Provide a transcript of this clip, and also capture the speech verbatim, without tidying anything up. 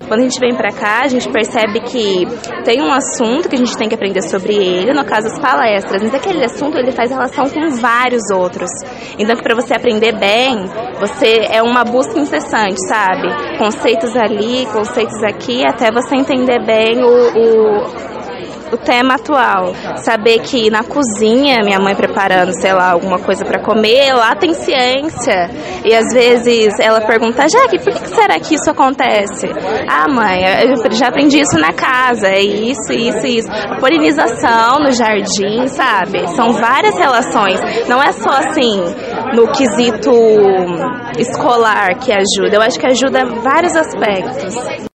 Quando a gente vem pra cá, a gente percebe que tem um assunto que a gente tem que aprender sobre ele, no caso as palestras, mas aquele assunto ele faz relação com vários outros. Então que para você aprender bem, você é uma busca incessante, sabe? Conceitos ali, conceitos aqui, até você entender bem o, o o tema atual. Saber que na cozinha, minha mãe preparando, sei lá, alguma coisa para comer, lá tem ciência. E às vezes ela pergunta, Jaque, por que será que isso acontece? Ah, mãe, eu já aprendi isso na casa, é isso, isso, isso. A polinização no jardim, sabe? São várias relações. Não é só assim, no quesito escolar que ajuda. Eu acho que ajuda vários aspectos.